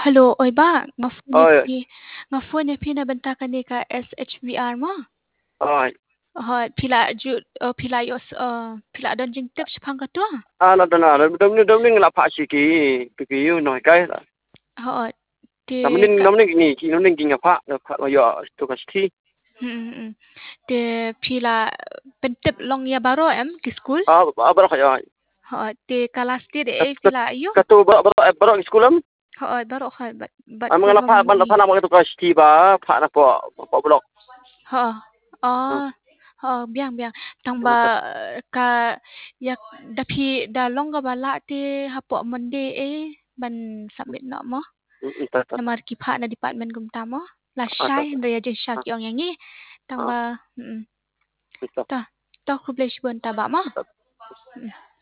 Hello, oi ba? Oi, Nga phone ni phi na banta ka ni ka SHVR mo? oi. Pila yos pila don jing tip chpang ka to. Ala dana, dom ning la pha chi ki yu noi kai la. Ho te Namning ni ki namning ging pha pha yo to ka thi. te pila pentip long ya baro em ki school. Baro kha yo. Ho te kalas ti de pila yo. Ka to baro school am. Ho baro kha bat Am ko ngala bam pha na ma to ka thi ba pha na po blok. ho biang tang ba ka yak da phi da long ga bala te hapo monday ban submit no mo namar ki pha na department gum ta mo la shai ndo ya je sha ki ong yangi tang ba ta ta khuble shi bon ta ba mo